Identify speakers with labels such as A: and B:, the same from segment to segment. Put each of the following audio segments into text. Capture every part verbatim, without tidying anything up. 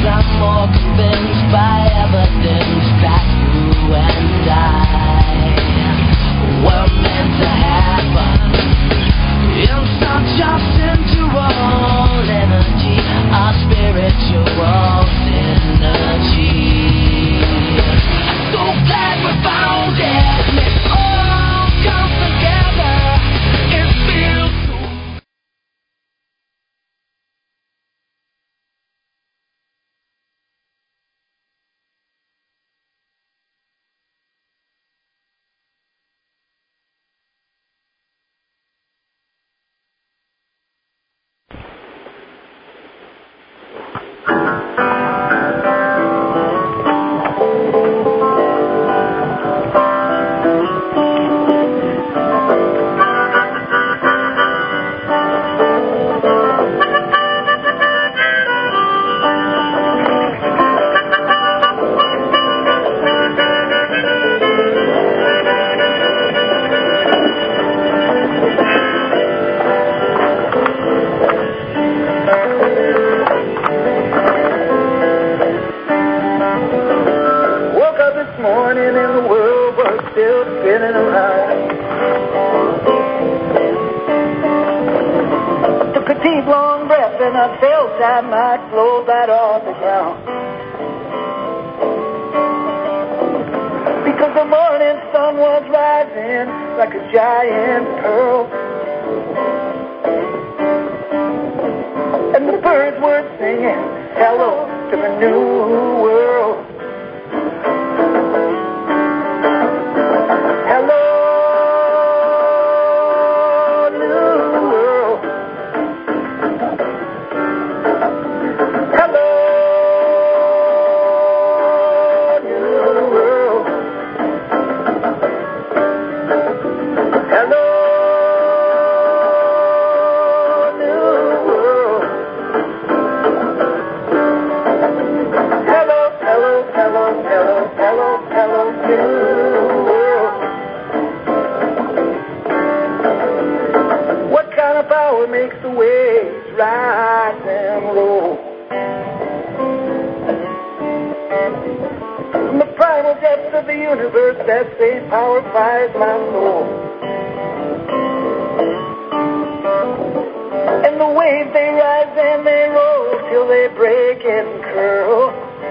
A: I'm more convinced by evidence that you and I were meant to happen in such a sensual energy, a spiritual synergy. I'm so glad we found it. Let's all come together. It feels so. I might float right off the ground, because the morning sun was rising like a giant pearl, and the birds were singing hello to the new world. Hello, new world. Makes the waves rise and roll. From the primal depths of the universe, that same power fires my soul. And the waves, they rise and they roll till they break and curl.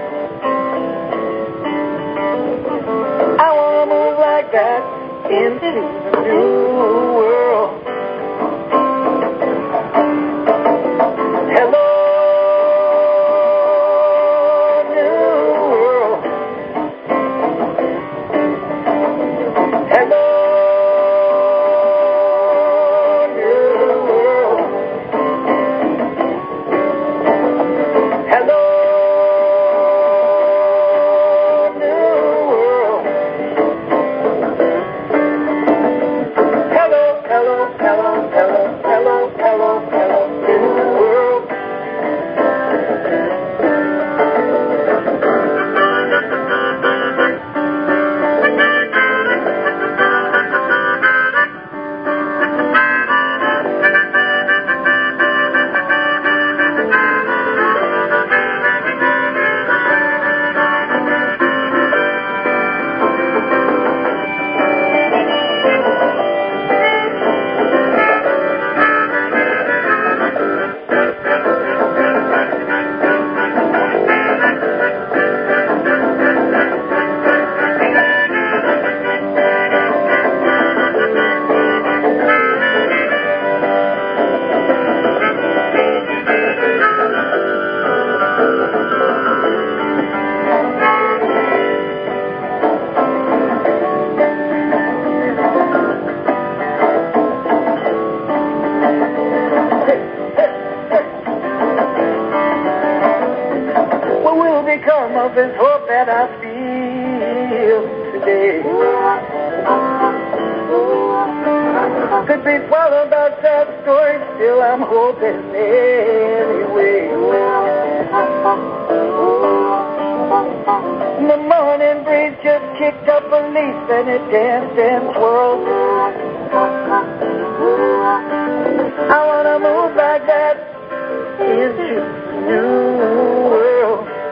A: I want to move like that into the new world. Of this hope that I feel today could be swallowed by sad stories, still I'm hoping anyway. The morning breeze just kicked up a leaf and it danced and twirled. I wanna move like that into the new world.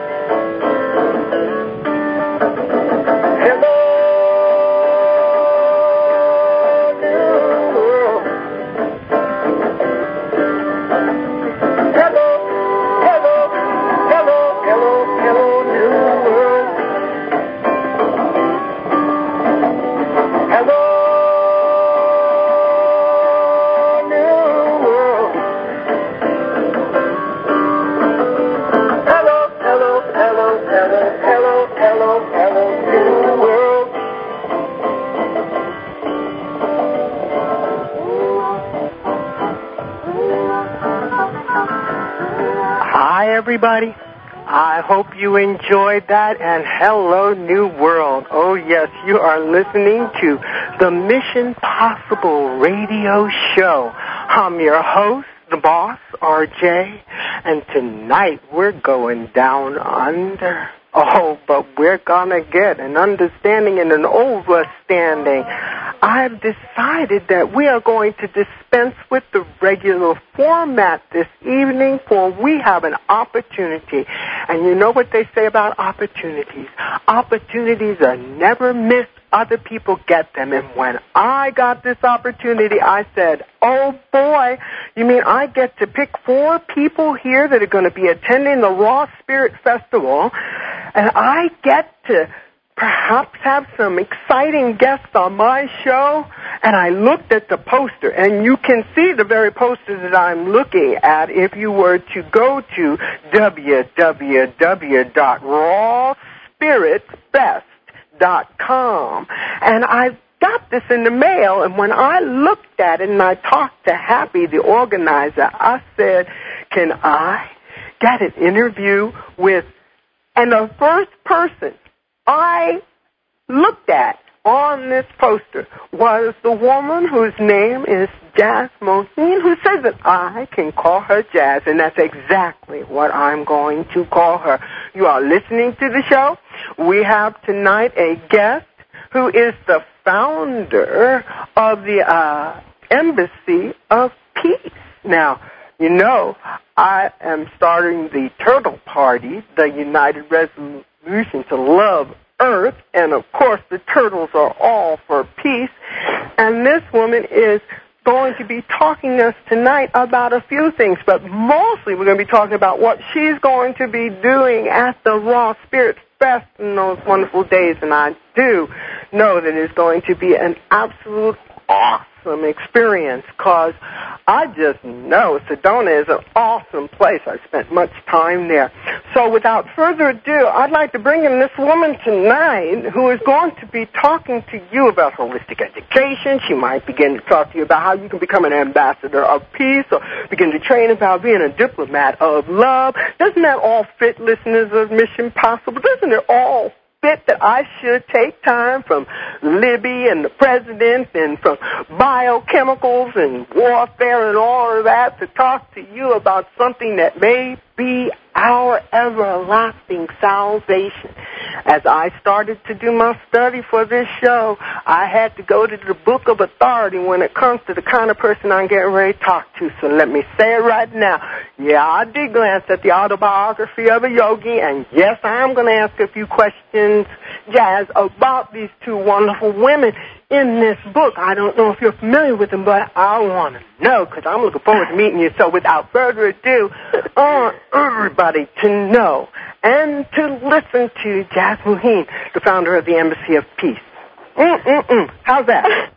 B: everybody. I hope you enjoyed that, and hello, New World. Oh, yes, you are listening to the Mission Possible radio show. I'm your host, the boss, R J, and tonight we're going down under. Oh, but we're going to get an understanding and an overstanding. I've decided that we are going to dispense with the regular format this evening, for we have an opportunity. And you know what they say about opportunities? Opportunities are never missed. Other people get them. And when I got this opportunity, I said, oh, boy, you mean I get to pick four people here that are going to be attending the Raw Spirit Festival, and I get to perhaps have some exciting guests on my show? And I looked at the poster, and you can see the very poster that I'm looking at if you were to go to w w w dot raw spirit fest dot com. And I got this in the mail, and when I looked at it and I talked to Happy, the organizer, I said, can I get an interview with, and the first person I looked at on this poster was the woman whose name is Jazz Moheen, who says that I can call her Jazz, and that's exactly what I'm going to call her. You are listening to the show. We have tonight a guest who is the founder of the uh, Embassy of Peace. Now, you know, I am starting the Turtle Party, the United Resolution to Love Earth, and of course the turtles are all for peace. And this woman is going to be talking to us tonight about a few things, but mostly we're going to be talking about what she's going to be doing at the Raw Spirit Fest in those wonderful days. And I do know that it's going to be an absolute awesome experience, because I just know Sedona is an awesome place. I spent much time there. So without further ado, I'd like to bring in this woman tonight who is going to be talking to you about holistic education. She might begin to talk to you about how you can become an ambassador of peace, or begin to train about being a diplomat of love. Doesn't that all fit, listeners of Mission Possible? Doesn't it all fit that I should take time from Libby and the president and from biochemicals and warfare and all of that to talk to you about something that may be our everlasting salvation? As I started to do my study for this show, I had to go to the book of authority when it comes to the kind of person I'm getting ready to talk to. So let me say it right now. Yeah, I did glance at the autobiography of a yogi, and yes, I am going to ask a few questions, Jazz, about these two wonderful women in this book. I don't know if you're familiar with them, but I want to know, because I'm looking forward to meeting you. So without further ado, I want everybody to know and to listen to Jazz Moheen, the founder of the Embassy of Peace. Mm-mm-mm. How's that?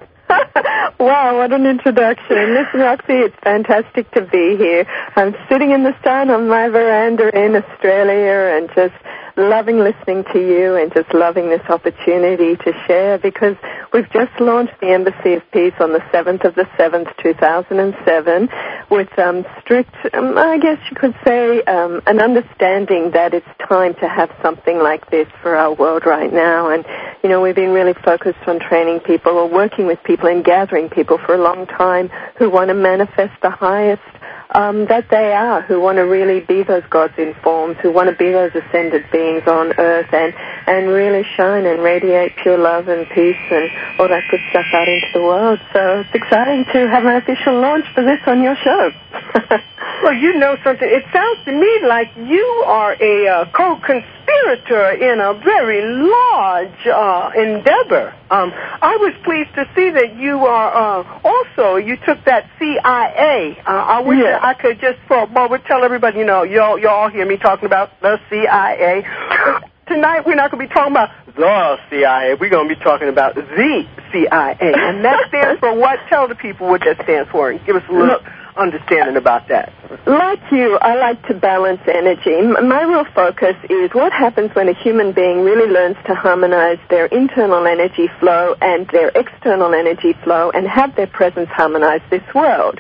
C: Wow, what an introduction. Listen, Roxy, it's fantastic to be here. I'm sitting in the sun on my veranda in Australia and just loving listening to you and just loving this opportunity to share, because we've just launched the Embassy of Peace on the seventh of the seventh, two thousand seven, with um, strict, um, I guess you could say, um, an understanding that it's time to have something like this for our world right now. And, you know, we've been really focused on training people or working with people and gathering people for a long time who want to manifest the highest Um, that they are, who want to really be those gods in forms, who want to be those ascended beings on earth and, and really shine and radiate pure love and peace and all that good stuff out into the world. So it's exciting to have an official launch for this on your show.
B: Well, you know something. It sounds to me like you are a uh, co-conspirator in a very large uh, endeavor. Um, I was pleased to see that you are uh, also, you took that C I A. Uh, I wish
C: yes.
B: I could just for a moment tell everybody, you know, y'all, y'all hear me talking about the C I A. Tonight we're not going to be talking about the C I A. We're going to be talking about the C I A. And that stands for what? Tell the people what that stands for and give us a little understanding about that.
C: Like you, I like to balance energy. My real focus is what happens when a human being really learns to harmonize their internal energy flow and their external energy flow and have their presence harmonize this world.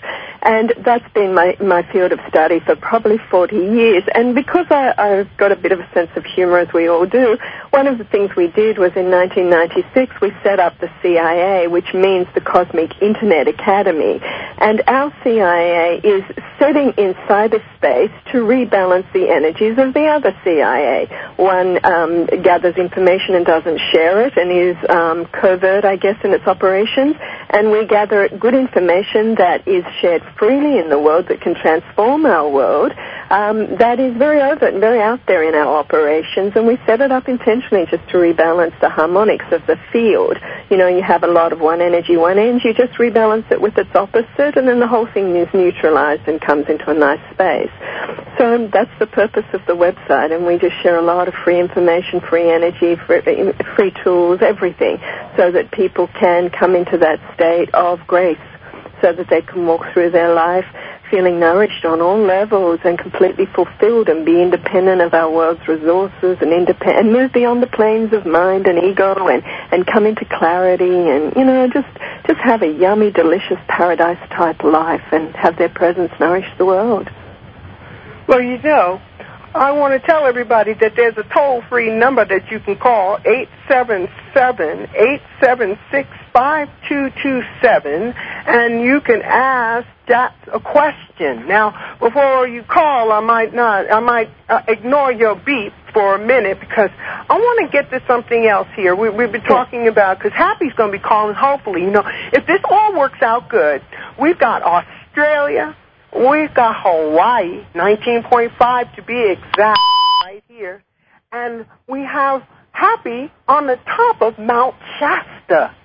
C: And that's been my, my field of study for probably forty years. And because I, I've got a bit of a sense of humor, as we all do, one of the things we did was in nineteen ninety-six, we set up the C I A, which means the Cosmic Internet Academy. And our C I A is setting in cyberspace to rebalance the energies of the other C I A. One um, gathers information and doesn't share it and is um, covert, I guess, in its operations. And we gather good information that is shared freely in the world that can transform our world. Um, that is very overt and very out there in our operations, and we set it up intentionally just to rebalance the harmonics of the field. You know, you have a lot of one energy, one end, you just rebalance it with its opposite, and then the whole thing is neutralized and comes into a nice space. So that's the purpose of the website, and we just share a lot of free information, free energy, free, free tools, everything, so that people can come into that state of grace, so that they can walk through their life feeling nourished on all levels and completely fulfilled and be independent of our world's resources and independent and move beyond the planes of mind and ego and, and come into clarity and, you know, just, just have a yummy, delicious paradise-type life and have their presence nourish the world.
B: Well, you know, I want to tell everybody that there's a toll-free number that you can call, eight seven seven, eight seven six, five two two seven, and you can ask Jack a question. Now, before you call, I might not, I might uh, ignore your beep for a minute because I want to get to something else here. We, we've been talking about, because Happy's going to be calling, hopefully. You know, if this all works out good, we've got Australia, we've got Hawaii, nineteen point five to be exact, right here, and we have Happy on the top of Mount Shasta.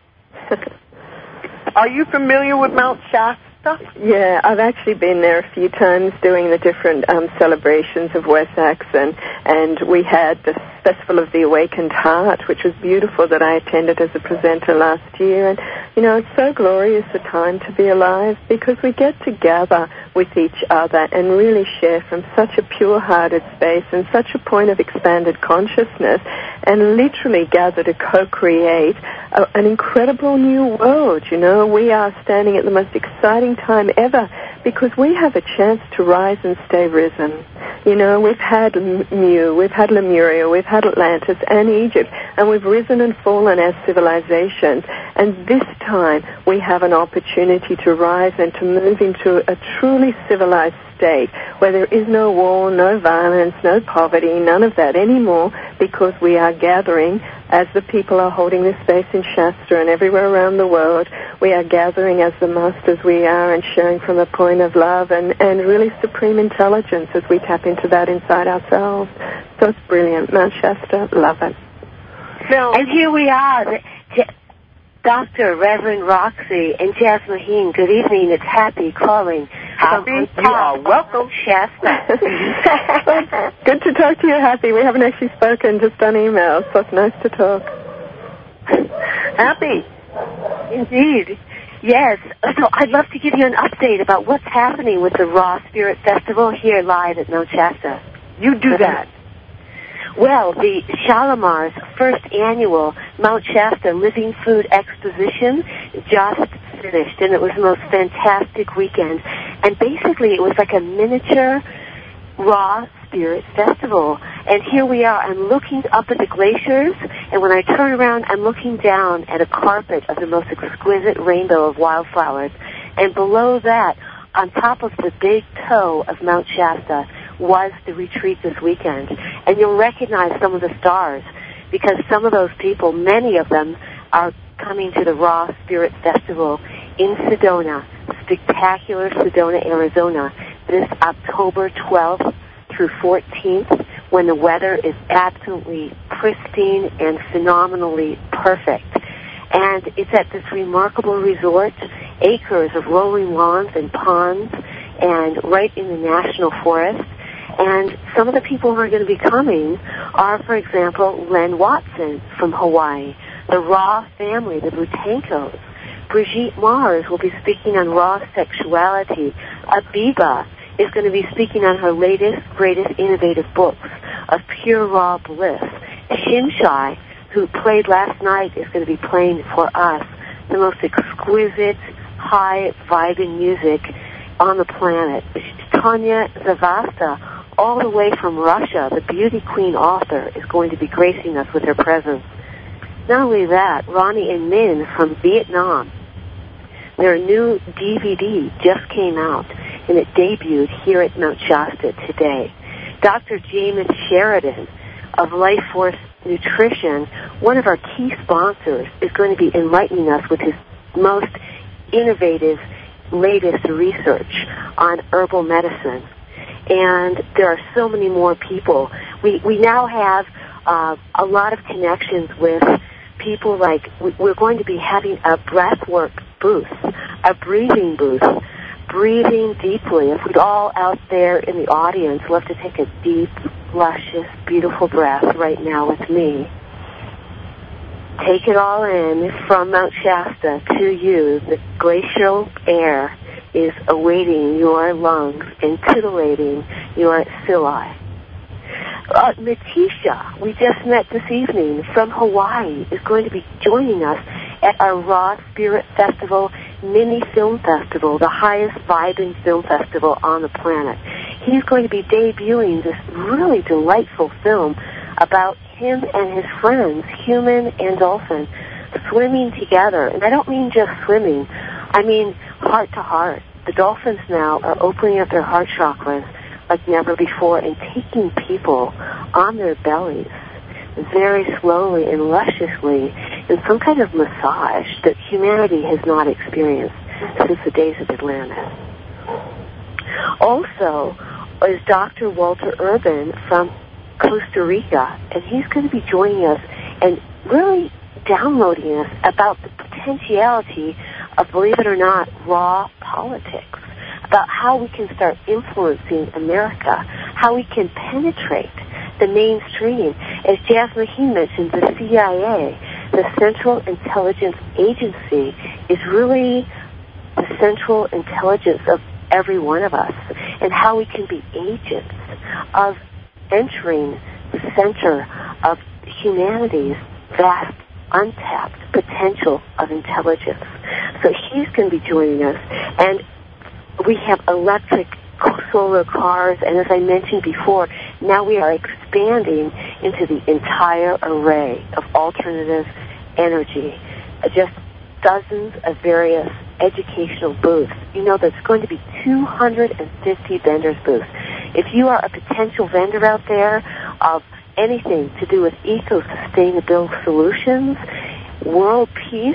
B: Are you familiar with Mount Shasta?
C: Yeah, I've actually been there a few times doing the different um, celebrations of Wessex, and, and we had the Festival of the Awakened Heart, which was beautiful, that I attended as a presenter last year. And, you know, it's so glorious a time to be alive because we get together with each other and really share from such a pure-hearted space and such a point of expanded consciousness and literally gather to co-create a, an incredible new world. You know, we are standing at the most exciting time ever because we have a chance to rise and stay risen. You know, we've had Mu, we've had Lemuria, we've had Atlantis and Egypt, and we've risen and fallen as civilizations. And this time we have an opportunity to rise and to move into a truly civilized state where there is no war, no violence, no poverty, none of that anymore, because we are gathering as the people are holding this space in Shasta and everywhere around the world. We are gathering as the masters we are and sharing from a point of love and, and really supreme intelligence as we tap into that inside ourselves. So it's brilliant. Mount Shasta, love it.
D: Now, and here we are, Doctor Reverend Roxy and Jazz Maheen. Good evening. It's Happy calling.
B: Happy, you are welcome.
D: Shasta.
C: Good to talk to you, Happy. We haven't actually spoken, just on email, so it's nice to talk.
B: Happy.
D: Indeed. Yes. So I'd love to give you an update about what's happening with the Raw Spirit Festival here live at Mount Shasta.
B: You do that.
D: Well, the Shalamar's first annual Mount Shasta Living Food Exposition just finished, and it was the most fantastic weekend. And basically, it was like a miniature Raw Spirit Festival. And here we are. I'm looking up at the glaciers, and when I turn around, I'm looking down at a carpet of the most exquisite rainbow of wildflowers. And below that, on top of the big toe of Mount Shasta, was the retreat this weekend. And you'll recognize some of the stars because some of those people, many of them, are coming to the Raw Spirit Festival in Sedona, spectacular Sedona, Arizona, this October twelfth through fourteenth, when the weather is absolutely pristine and phenomenally perfect. And it's at this remarkable resort, acres of rolling lawns and ponds, and right in the national forest. And some of the people who are going to be coming are, for example, Len Watson from Hawaii, the Raw family, the Butankos. Brigitte Mars will be speaking on raw sexuality. Abiba is going to be speaking on her latest, greatest innovative books of pure raw bliss. Shimshai, who played last night, is going to be playing for us the most exquisite, high-vibing music on the planet. Tanya Zavasta, all the way from Russia, the beauty queen author, is going to be gracing us with her presence. Not only that, Ronnie and Min from Vietnam, their new D V D just came out, and it debuted here at Mount Shasta today. Doctor James Sheridan of Life Force Nutrition, one of our key sponsors, is going to be enlightening us with his most innovative, latest research on herbal medicine. And there are so many more people. We we now have uh, a lot of connections with people like, we're going to be having a breathwork booth, a breathing booth, breathing deeply. If we'd all out there in the audience love to take a deep, luscious, beautiful breath right now with me. Take it all in from Mount Shasta to you. The glacial air is awaiting your lungs and titillating your cilia. Uh, Natisha, we just met this evening from Hawaii, is going to be joining us at our Raw Spirit Festival mini film festival, the highest vibing film festival on the planet. He's going to be debuting this really delightful film about him and his friends, human and dolphin, swimming together. And I don't mean just swimming. I mean heart to heart. The dolphins now are opening up their heart chakras like never before and taking people on their bellies very slowly and lusciously in some kind of massage that humanity has not experienced since the days of Atlantis. Also is Doctor Walter Urban from Costa Rica, and he's going to be joining us and really downloading us about the potentiality of, believe it or not, raw politics, about how we can start influencing America, how we can penetrate the mainstream. As Jazz Maheen mentioned, the C I A, the Central Intelligence Agency, is really the central intelligence of every one of us, and how we can be agents of entering the center of humanity's vast, untapped potential of intelligence. So he's going to be joining us, and we have electric solar cars, and as I mentioned before, now we are expanding into the entire array of alternative energy, just dozens of various educational booths. You know, there's going to be two hundred fifty vendors booths. If you are a potential vendor out there of anything to do with eco-sustainable solutions, world peace,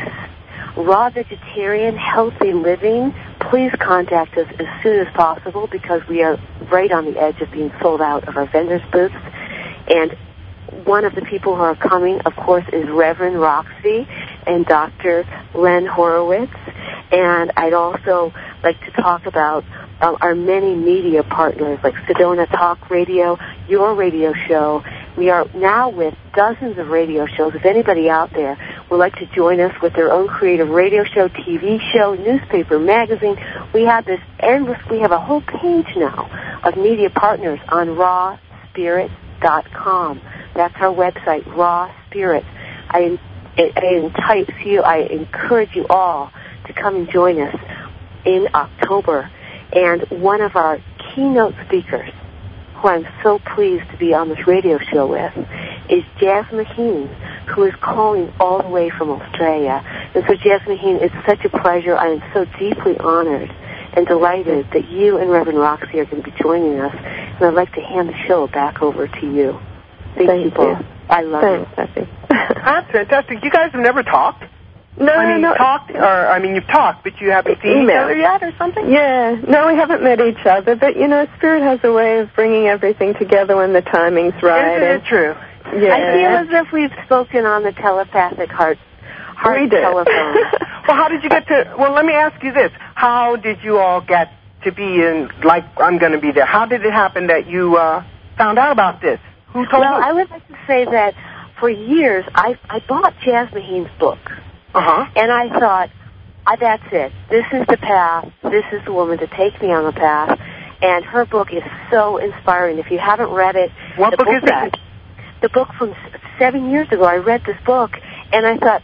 D: raw vegetarian, healthy living, please contact us as soon as possible, because we are right on the edge of being sold out of our vendors booths. And one of the people who are coming, of course, is Reverend Roxy and Doctor Len Horowitz. And I'd also like to talk about um, our many media partners like Sedona Talk Radio, your radio show. We are now with dozens of radio shows. If anybody out there would like to join us with their own creative radio show, T V show, newspaper, magazine, we have this endless, we have a whole page now of media partners on raw spirit dot com. That's our website, Raw Spirit. I, I, I entice you, I encourage you all to come and join us in October. And one of our keynote speakers, who I'm so pleased to be on this radio show with, is Jazz Maheen, who is calling all the way from Australia. And so, Jazz Maheen, it's such a pleasure. I am so deeply honored and delighted that you and Reverend Roxy are going to be joining us. And I'd like to hand the show back over to you. Thank,
C: Thank
D: you both.
C: you.
D: I love
C: Thanks,
D: you.
B: That's fantastic. You guys have never talked?
C: No,
B: I mean,
C: no.
B: you've talked, or, I mean, you've talked, but you haven't seen each
C: Email.
B: other yet or something?
C: Yeah, no, we haven't met each other, but, you know, Spirit has a way of bringing everything together when the timing's right.
B: Isn't it true?
C: Yeah.
D: I feel as if we've spoken on the telepathic heart, heart
C: We did.
D: telephone.
B: Well, how did you get to, well, let me ask you this. How did you all get to be in, like, I'm going to be there? How did it happen that you uh, found out about this? Who told
D: Well,
B: you?
D: I would like to say that for years, I, I bought Jazz Maheen's book.
B: Uh-huh.
D: And I thought, ah, that's it. This is the path. This is the woman to take me on the path. And her book is so inspiring. If you haven't read it...
B: What
D: the
B: book is that?
D: The book from seven years ago. I read this book, and I thought,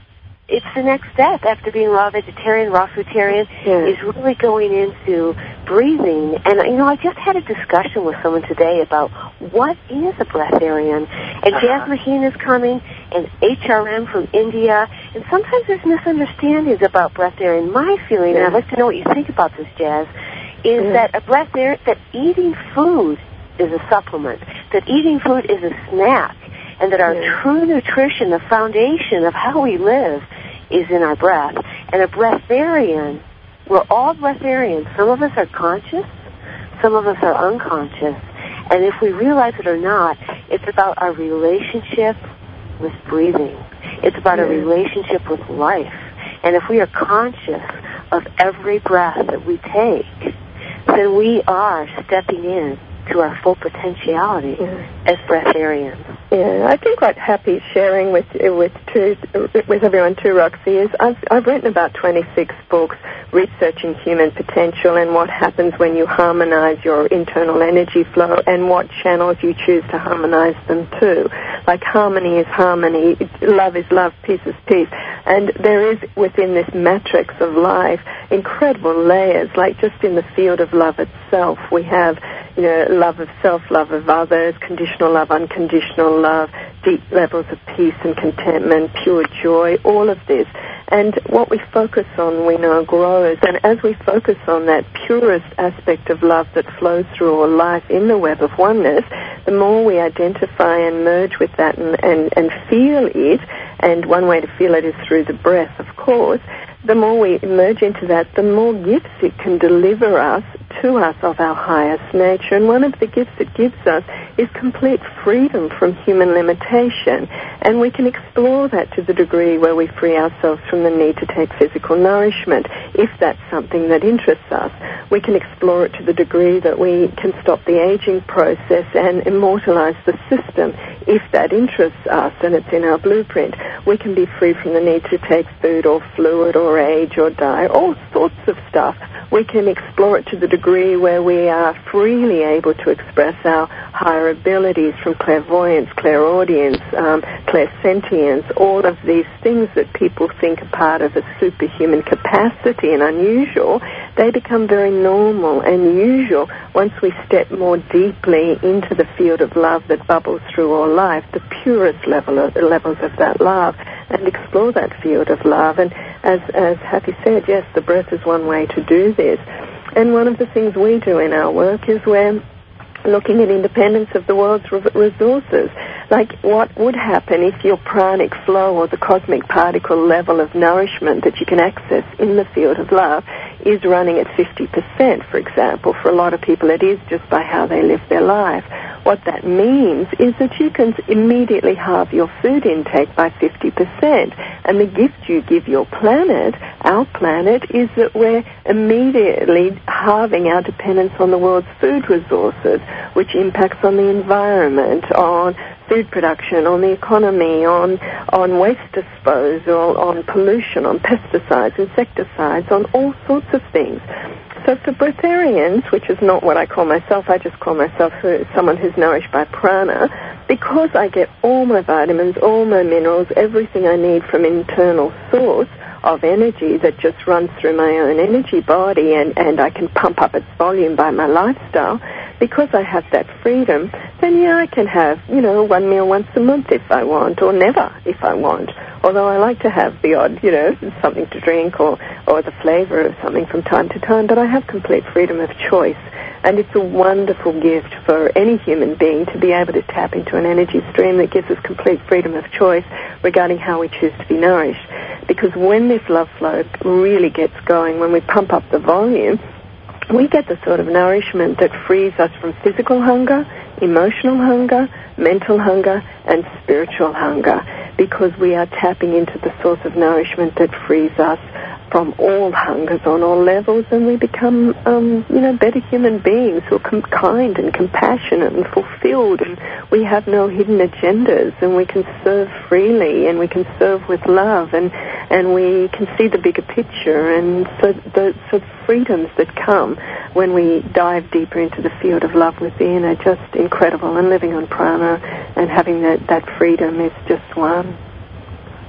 D: it's the next step after being raw vegetarian, raw fruitarian,
C: yeah.
D: is really going into breathing. And, you know, I just had a discussion with someone today about what is a breatharian. And
C: uh-huh.
D: Jazz Maheen is coming, and H R M from India. And sometimes there's misunderstandings about breatharian. My feeling,
C: yeah.
D: and I'd like to know what you think about this, Jazz, is
C: yeah.
D: that a breatharian, that eating food is a supplement, that eating food is a snack, and that our
C: yeah.
D: true nutrition, the foundation of how we live, is in our breath. And a breatharian, we're all breatharians. Some of us are conscious, some of us are unconscious. And if we realize it or not, it's about our relationship with breathing. It's about
C: yeah.
D: our relationship with life. And if we are conscious of every breath that we take, then we are stepping in to our full potentiality yeah. as breatharians.
C: Yeah, I think what Happy's sharing with with too, with everyone too, Roxy, is I've I've written about twenty-six books researching human potential and what happens when you harmonize your internal energy flow and what channels you choose to harmonize them to. Like harmony is harmony, love is love, peace is peace. And there is within this matrix of life incredible layers, like just in the field of love itself. We have, you know, love of self, love of others, conditional love, unconditional love, deep levels of peace and contentment, pure joy, all of this. And what we focus on, we know, grows. And as we focus on that purest aspect of love that flows through all life in the web of oneness, the more we identify and merge with that and, and, and feel it, and one way to feel it is through the breath, of course, the more we merge into that, the more gifts it can deliver us to us of our highest nature. And one of the gifts it gives us is complete freedom from human limitation. And we can explore that to the degree where we free ourselves from the need to take physical nourishment, if that's something that interests us. We can explore it to the degree that we can stop the aging process and immortalize the system, if that interests us and it's in our blueprint. We can be free from the need to take food or fluid or age or die, all sorts of stuff. We can explore it to the degree where we are freely able to express our higher abilities, from clairvoyance, clairaudience, um, clairsentience, all of these things that people think are part of a superhuman capacity and unusual. They become very normal and usual once we step more deeply into the field of love that bubbles through all life, the purest level of, levels of that love, and explore that field of love. And as, as Happy said, yes, the breath is one way to do this. And one of the things we do in our work is we're looking at independence of the world's resources. Like, what would happen if your pranic flow, or the cosmic particle level of nourishment that you can access in the field of love, is running at fifty percent, for example. For a lot of people it is, just by how they live their life. What that means is that you can immediately halve your food intake by fifty percent. And the gift you give your planet, our planet, is that we're immediately halving our dependence on the world's food resources, which impacts on the environment, on food production, on the economy, on on waste disposal, on pollution, on pesticides, insecticides, on all sorts of things. So for breatharians, which is not what I call myself, I just call myself someone who's nourished by prana, because I get all my vitamins, all my minerals, everything I need from internal source of energy that just runs through my own energy body, and, and I can pump up its volume by my lifestyle, because I have that freedom, then yeah, I can have, you know, one meal once a month if I want, or never if I want. Although I like to have the odd, you know, something to drink or, or the flavor of something from time to time, but I have complete freedom of choice. And it's a wonderful gift for any human being to be able to tap into an energy stream that gives us complete freedom of choice regarding how we choose to be nourished. Because when this love flow really gets going, when we pump up the volume, we get the sort of nourishment that frees us from physical hunger, emotional hunger, mental hunger, and spiritual hunger, because we are tapping into the source of nourishment that frees us from all hungers on all levels, and we become, um, you know, better human beings who are com- kind and compassionate and fulfilled, and we have no hidden agendas, and we can serve freely, and we can serve with love, and and we can see the bigger picture, and so the, so the freedoms that come when we dive deeper into the field of love within are just incredible, and living on prana and having that, that freedom is just one.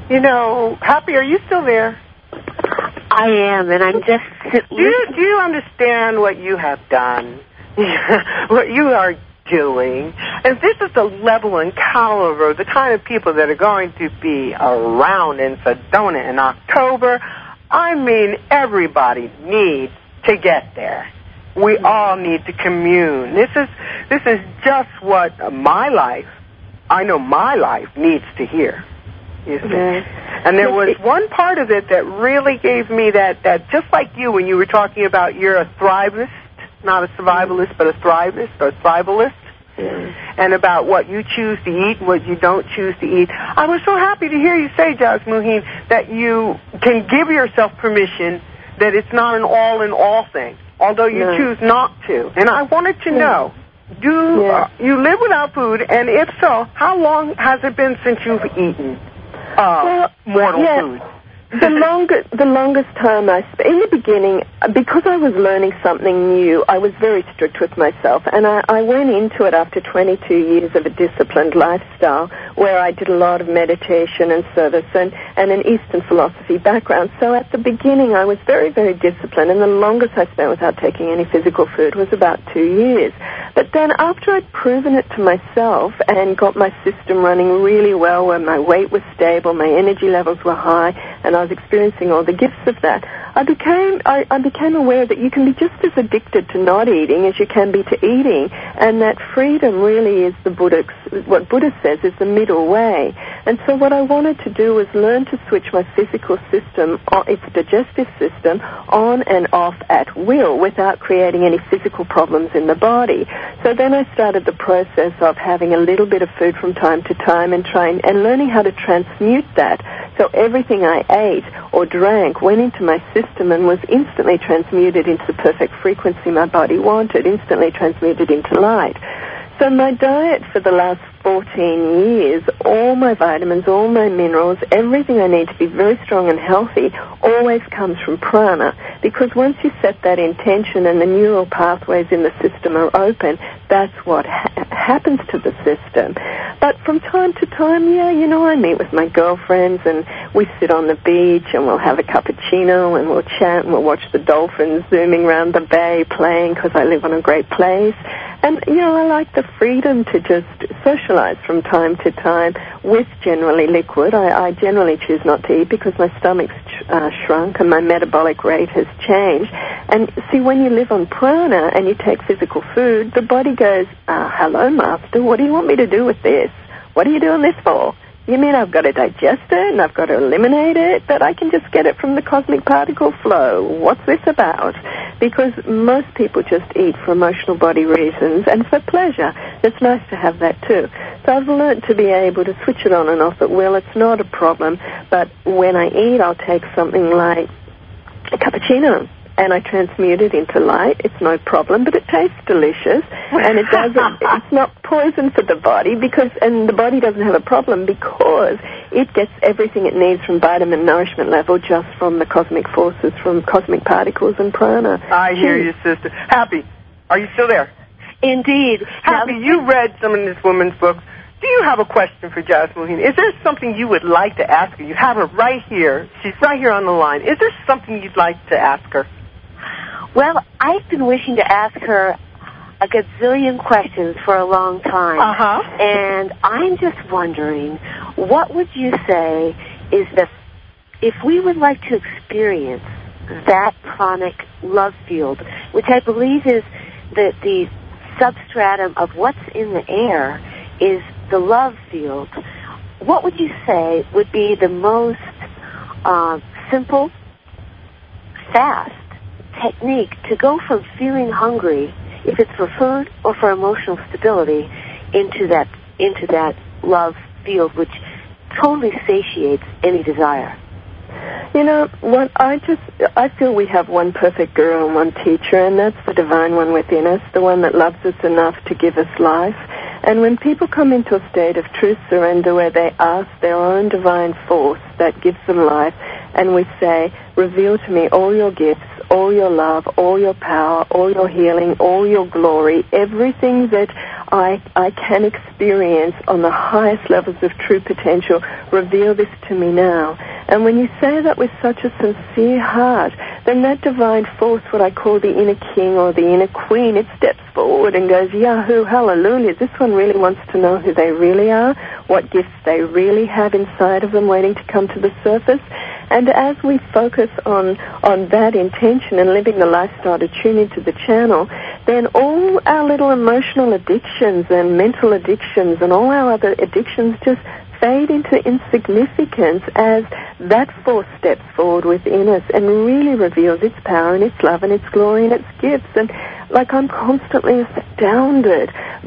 B: You know, Happy, are you still there?
D: I am, and I'm just...
B: Do you, do you understand what you have done? What you are doing? And this is the level and caliber, the kind of people that are going to be around in Sedona in October. I mean, everybody needs to get there. We all need to commune. This is this is just what my life, I know my life needs to hear. You see? Mm-hmm. And there was one part of it that really gave me that, that just like you when you were talking about you're a thrivalist, not a survivalist, but a thrivist or a thrivalist, mm-hmm. and about what you choose to eat and what you don't choose to eat. I was so happy to hear you say, Jasmuheen, that you can give yourself permission that it's not an all-in-all thing, although you no. choose not to. And I wanted to know, do yeah. uh, you live without food, and if so, how long has it been since you've eaten uh, well, mortal
C: yeah.
B: food?
C: The longest, the longest time I spent, in the beginning, because I was learning something new, I was very strict with myself, and I, I went into it after twenty-two years of a disciplined lifestyle, where I did a lot of meditation and service and, and an Eastern philosophy background. So at the beginning, I was very, very disciplined, and the longest I spent without taking any physical food was about two years. But then after I'd proven it to myself and got my system running really well, where my weight was stable, my energy levels were high, and I was experiencing all the gifts of that, I became I, I became aware that you can be just as addicted to not eating as you can be to eating, and that freedom really is the Buddha, what Buddha says is the middle way. And so what I wanted to do was learn to switch my physical system, its digestive system, on and off at will without creating any physical problems in the body. So then I started the process of having a little bit of food from time to time and trying and learning how to transmute that. So everything I ate or drank went into my system and was instantly transmuted into the perfect frequency my body wanted, instantly transmuted into light. So my diet for the last fourteen years, all my vitamins, all my minerals, everything I need to be very strong and healthy always comes from prana, because once you set that intention and the neural pathways in the system are open, that's what ha- happens to the system. But from time to time, yeah, you know, I meet with my girlfriends and we sit on the beach and we'll have a cappuccino and we'll chat and we'll watch the dolphins zooming around the bay playing, because I live on a great place. And, you know, I like the freedom to just socialize from time to time with generally liquid. I, I generally choose not to eat because my stomach's uh, shrunk and my metabolic rate has changed. And see, when you live on prana and you take physical food, the body goes, uh, hello, master, what do you want me to do with this? What are you doing this for? You mean I've got to digest it and I've got to eliminate it, but I can just get it from the cosmic particle flow? What's this about? Because most people just eat for emotional body reasons and for pleasure. It's nice to have that too. So I've learned to be able to switch it on and off at will. It's not a problem, but when I eat, I'll take something like a cappuccino, and I transmute it into light. It's no problem, but it tastes delicious, and it doesn't. It's not poison for the body, because, and the body doesn't have a problem because it gets everything it needs from vitamin nourishment level just from the cosmic forces, from cosmic particles and prana.
B: I hear you, sister. Happy, are you still there?
D: Indeed.
B: Happy, you read some of this woman's books. Do you have a question for Jasmuheen? Is there something you would like to ask her? You have her right here. She's right here on the line. Is there something you'd like to ask her?
D: Well, I've been wishing to ask her a gazillion questions for a long time.
B: Uh-huh.
D: And I'm just wondering, what would you say is the, if we would like to experience that pranic love field, which I believe is the, the substratum of what's in the air, is the love field, what would you say would be the most uh, simple, fast technique to go from feeling hungry, if it's for food or for emotional stability, into that into that love field which totally satiates any desire?
C: You know, what I just, I feel we have one perfect guru and one teacher, and that's the divine one within us, the one that loves us enough to give us life. And when people come into a state of true surrender where they ask their own divine force that gives them life, and we say, reveal to me all your gifts, all your love, all your power, all your healing, all your glory, everything that I, I can experience on the highest levels of true potential. Reveal this to me now. And when you say that with such a sincere heart, then that divine force, what I call the inner king or the inner queen, it steps forward and goes, Yahoo, hallelujah, this one really wants to know who they really are, what gifts they really have inside of them waiting to come to the surface. And as we focus on, on that intention and living the lifestyle to tune into the channel, then all our little emotional addictions and mental addictions and all our other addictions just fade into insignificance as that force steps forward within us and really reveals its power and its love and its glory and its gifts. And like I'm constantly astounded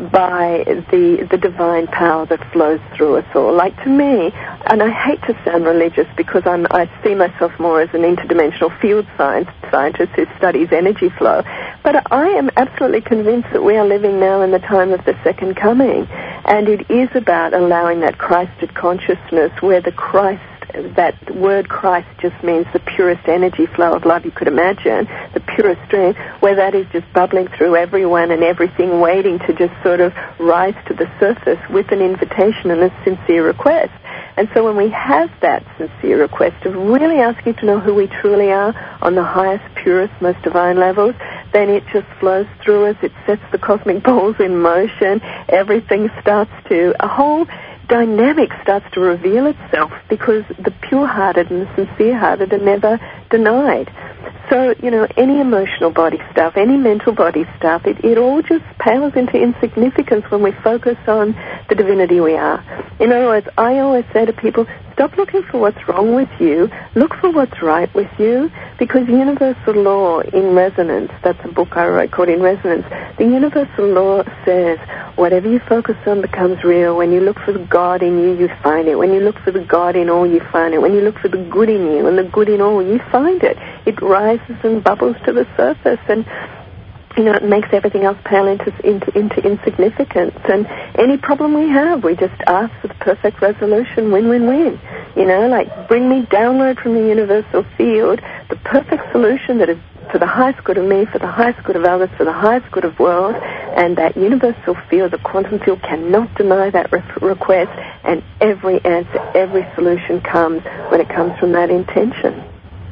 C: by the the divine power that flows through us all. Like to me, and I hate to sound religious because I'm, I see myself more as an interdimensional field science scientist who studies energy flow, but I am absolutely convinced that we are living now in the time of the second coming, and it is about allowing that Christed consciousness where the Christ, that word Christ just means the purest energy flow of love you could imagine, the purest stream, where that is just bubbling through everyone and everything, waiting to just sort of rise to the surface with an invitation and a sincere request. And so when we have that sincere request of really asking to know who we truly are on the highest, purest, most divine levels, then it just flows through us. It sets the cosmic balls in motion. Everything starts to, a whole dynamic starts to reveal itself because the pure-hearted and the sincere-hearted are never denied. So, you know, any emotional body stuff, any mental body stuff, it, it all just pales into insignificance when we focus on the divinity we are. In other words, I always say to people, stop looking for what's wrong with you, look for what's right with you, because universal law in resonance, that's a book I wrote called In Resonance, the universal law says whatever you focus on becomes real. When you look for the God in you, you find it. When you look for the God in all, you find it. When you look for the good in you and the good in all, you find it. It rises and bubbles to the surface, and you know, it makes everything else pale into, into, into insignificance. And any problem we have, we just ask for the perfect resolution, win-win-win. You know, like, bring me, download from the universal field the perfect solution that is for the highest good of me, for the highest good of others, for the highest good of world. And that universal field, the quantum field, cannot deny that re- request. And every answer, every solution comes when it comes from that intention.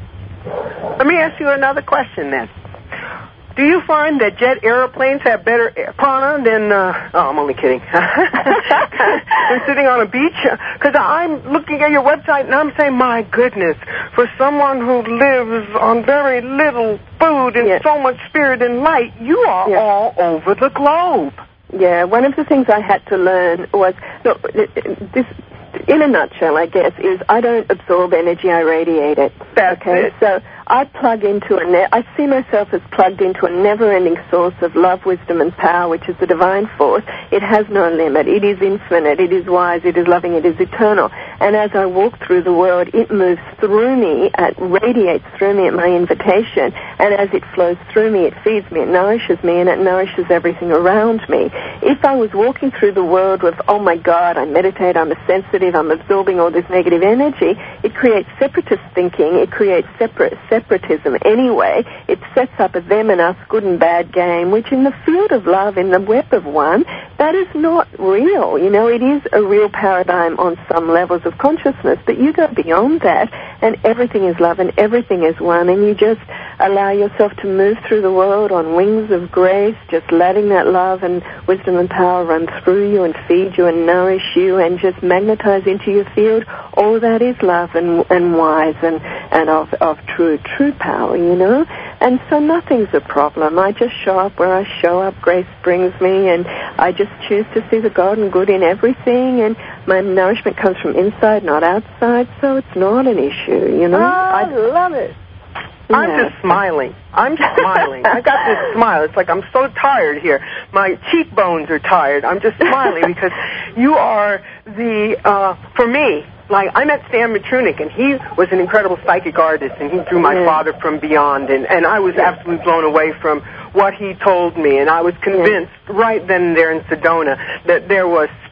B: Let me ask you another question then. Do you find that jet airplanes have better prana than, uh, oh, I'm only kidding, than sitting on a beach? Because I'm looking at your website and I'm saying, my goodness, for someone who lives on very little food and yes. so much spirit and light, you are yes. all over the globe.
C: Yeah, one of the things I had to learn was, look, this, in a nutshell, I guess, is I don't absorb energy, I radiate it.
B: That's
C: okay?
B: it.
C: So I plug into a, ne- I see myself as plugged into a never-ending source of love, wisdom, and power, which is the divine force. It has no limit. It is infinite. It is wise. It is loving. It is eternal. And as I walk through the world, it moves through me, it radiates through me at my invitation. And as it flows through me, it feeds me, it nourishes me, and it nourishes everything around me. If I was walking through the world with, oh my God, I meditate, I'm a sensitive, I'm absorbing all this negative energy, it creates separatist thinking. It creates separate separatism anyway. It sets up a them and us, good and bad game, which in the field of love, in the web of one, that is not real. You know, it is a real paradigm on some levels of consciousness, but you go beyond that, and everything is love and everything is one, and you just allow yourself to move through the world on wings of grace, just letting that love and wisdom and power run through you and feed you and nourish you and just magnetize into your field. All that is love and, and wise and, and of, of true, true power, you know? And so nothing's a problem. I just show up where I show up. Grace brings me, and I just choose to see the God and good in everything, and my nourishment comes from inside, not outside, so it's not an issue, you know?
B: Oh, I love it. Yeah. I'm just smiling. I'm just smiling. I got this smile. It's like I'm so tired here. My cheekbones are tired. I'm just smiling because you are the, uh, for me, like, I met Stan Matrunik, and he was an incredible psychic artist, and he drew my yeah. father from beyond, and, and I was yeah. absolutely blown away from what he told me, and I was convinced yeah. right then and there in Sedona that there was spirit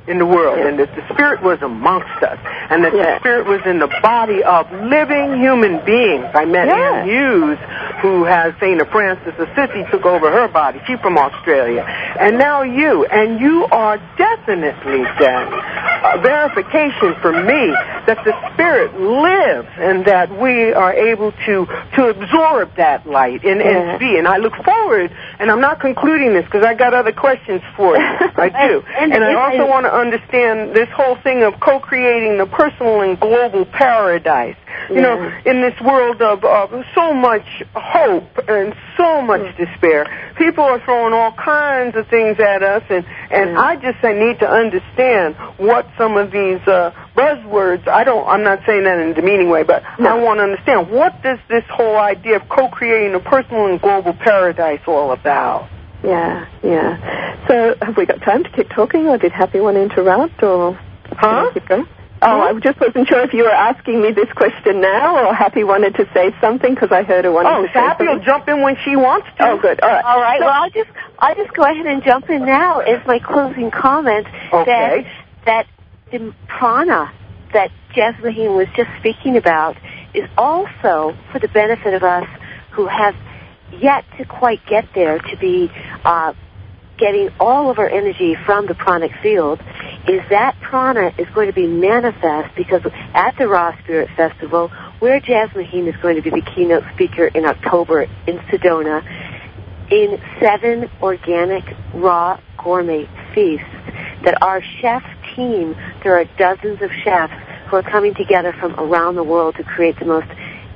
B: in the world, and that the Spirit was amongst us, and that
C: Yeah.
B: the Spirit was in the body of living human beings. I met
C: Yeah.
B: Ann Hughes, who has Saint Francis Assisi took over her body. She's from Australia. And now you, and you are definitely, Jack, a verification for me that the Spirit lives and that we are able to, to absorb that light and,
C: Yeah.
B: and be. And I look forward, and I'm not concluding this because I got other questions for you. I do.
D: And-
B: And I
D: and-
B: also want to understand this whole thing of co-creating the personal and global paradise. You
C: Yeah.
B: know, in this world of, of so much hope and so much
C: Mm.
B: despair, people are throwing all kinds of things at us, and, and
C: Yeah.
B: I just I need to understand what some of these uh, buzzwords, I don't, I'm not saying that in a demeaning way, but
C: No.
B: I want to understand, what does this whole idea of co-creating a personal and global paradise all about?
C: Yeah, yeah. So have we got time to keep talking, or did Happy want to interrupt, or
B: Huh?
C: can I keep going? Oh, I just wasn't sure if you were asking me this question now, or Happy wanted to say something, because I heard her wanting
B: Oh,
C: to say
B: Happy will
C: something.
B: jump in when she wants to.
C: Oh, good. All right.
D: All right. Well, I'll just I'll just go ahead and jump in now as my closing comment.
B: Okay.
D: That that the prana that Jasmine was just speaking about is also for the benefit of us who have yet to quite get there to be uh, getting all of our energy from the pranic field. Is that prana is going to be manifest because at the Raw Spirit Festival, where Jasmine is going to be the keynote speaker in October in Sedona, in seven organic raw gourmet feasts, that our chef team, there are dozens of chefs who are coming together from around the world to create the most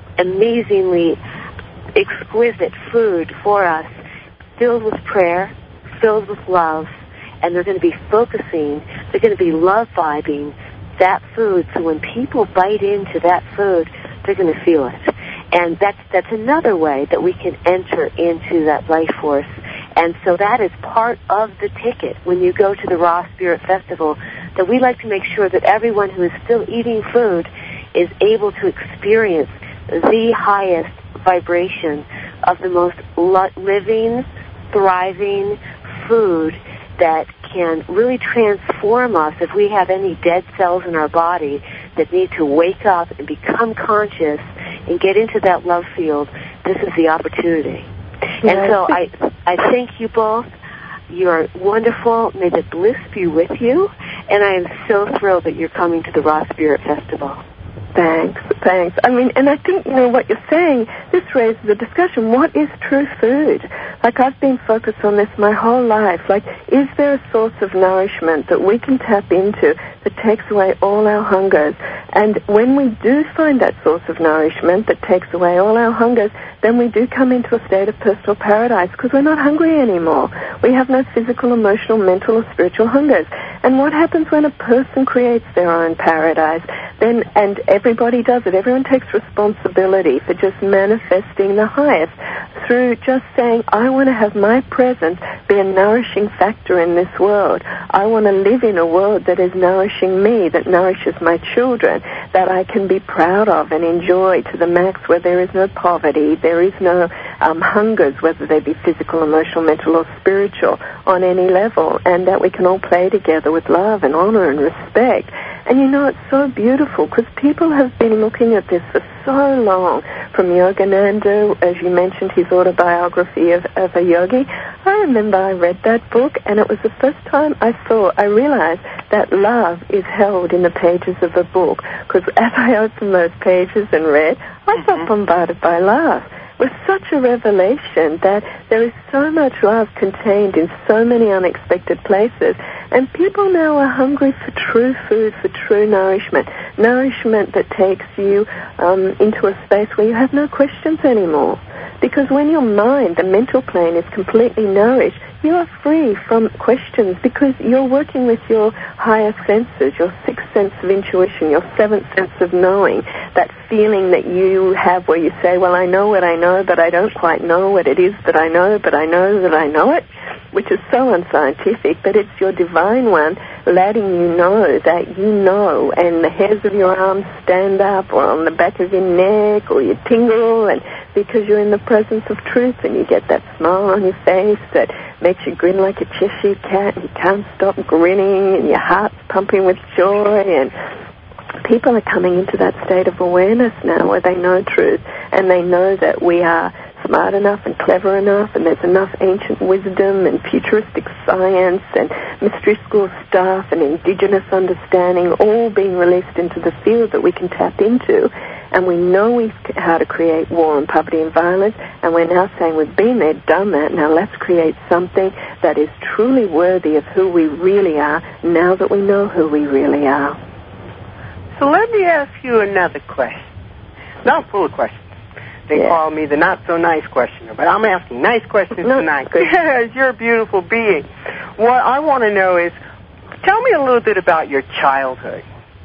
D: amazingly exquisite food for us, filled with prayer, filled with love, and they're going to be focusing, they're going to be love vibing that food, so when people bite into that food, they're going to feel it. And that's that's another way that we can enter into that life force. And so that is part of the ticket when you go to the Raw Spirit Festival, that we like to make sure that everyone who is still eating food is able to experience the highest vibration of the most living, thriving food that can really transform us if we have any dead cells in our body that need to wake up and become conscious and get into that love field. This is the opportunity.
C: Yeah,
D: and so I, I thank you both. You're wonderful. May the bliss be with you. And I am so thrilled that you're coming to the Raw Spirit Festival.
C: Thanks, thanks. I mean, and I think, you know, what you're saying, this raises a discussion. What is true food? Like, I've been focused on this my whole life. Like, is there a source of nourishment that we can tap into that takes away all our hungers? And when we do find that source of nourishment that takes away all our hungers, then we do come into a state of personal paradise because we're not hungry anymore. We have no physical, emotional, mental, or spiritual hungers. And what happens when a person creates their own paradise? Then, and everybody does it. Everyone takes responsibility for just manifesting the highest through just saying, I want to have my presence be a nourishing factor in this world. I want to live in a world that is nourishing me, that nourishes my children, that I can be proud of and enjoy to the max, where there is no poverty, there is no um, hungers, whether they be physical, emotional, mental, or spiritual, on any level, and that we can all play together with love and honor and respect. And you know, it's so beautiful because people have been looking at this for so long, from Yogananda, as you mentioned, his autobiography of, of a yogi. I remember I read that book, and it was the first time I saw, I realized that love is held in the pages of a book, because as I opened those pages and read, I felt bombarded by love. It was such a revelation that there is so much love contained in so many unexpected places, and people now are hungry for true food, for true nourishment, nourishment that takes you um, into a space where you have no questions anymore. Because when your mind, the mental plane, is completely nourished, you are free from questions because you're working with your higher senses, your sixth sense of intuition, your seventh sense of knowing, that feeling that you have where you say, well, I know what I know, but I don't quite know what it is that I know, but I know that I know it. which is so unscientific, but it's your divine one letting you know that you know, and the hairs of your arms stand up, or on the back of your neck, or you tingle, and because you're in the presence of truth, and you get that smile on your face that makes you grin like a Cheshire cat, and you can't stop grinning, and your heart's pumping with joy, and people are coming into that state of awareness now where they know truth, and they know that we are smart enough and clever enough, and there's enough ancient wisdom and futuristic science and mystery school stuff and indigenous understanding all being released into the field that we can tap into. And we know we, how to create war and poverty and violence, and we're now saying we've been there, done that, now let's create something that is truly worthy of who we really are now that we know who we really are.
B: So let me ask you another question. Now I'm full of questions. They
C: yeah.
B: call me the not-so-nice questioner, but I'm asking nice questions
C: no,
B: tonight.
C: good.
B: Yes, you're a beautiful being. What I want to know is, tell me a little bit about your childhood.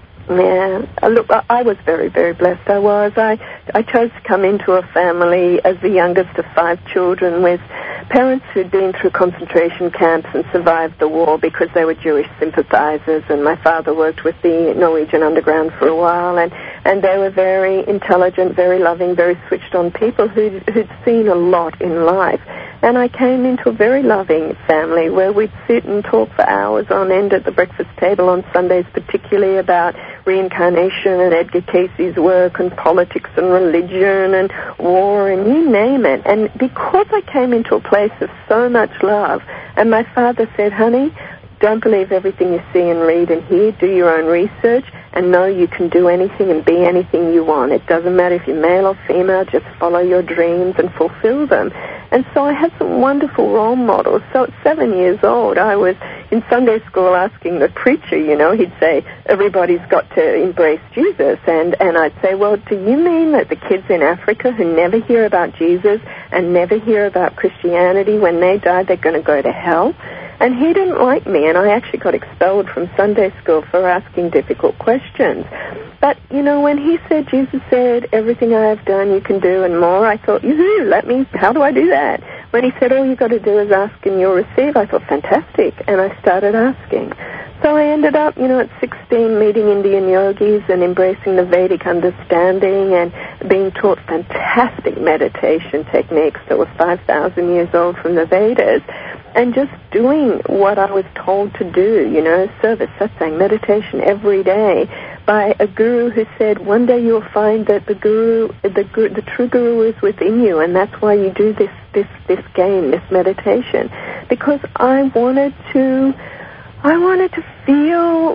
C: Yeah, look, I was very, very blessed. I was. I, I chose to come into a family as the youngest of five children with parents who'd been through concentration camps and survived the war because they were Jewish sympathizers, and my father worked with the Norwegian underground for a while, and, and they were very intelligent, very loving, very switched-on people who'd, who'd seen a lot in life. And I came into a very loving family where we'd sit and talk for hours on end at the breakfast table on Sundays, particularly about reincarnation and Edgar Casey's work and politics and religion and war and you name it. And because I came into a place of so much love, and my father said, honey, don't believe everything you see and read and hear. Do your own research and know you can do anything and be anything you want. It doesn't matter if you're male or female, just follow your dreams and fulfill them. And so I had some wonderful role models. So at seven years old, I was in Sunday school asking the preacher, you know, he'd say, everybody's got to embrace Jesus. And, and I'd say, well, do you mean that the kids in Africa who never hear about Jesus and never hear about Christianity, when they die, they're going to go to hell? And he didn't like me, and I actually got expelled from Sunday school for asking difficult questions. But, you know, when he said, Jesus said, everything I have done you can do and more, I thought, yoo-hoo, let me, how do I do that? When he said, all you've got to do is ask and you'll receive, I thought, fantastic, and I started asking. So I ended up, you know, at sixteen meeting Indian yogis and embracing the Vedic understanding and being taught fantastic meditation techniques that were five thousand years old from the Vedas, and just doing what I was told to do, you know, service, satsang, meditation every day by a guru who said, one day you'll find that the guru, the, guru, the true guru is within you, and that's why you do this, this, this game, this meditation. Because I wanted to, I wanted to feel,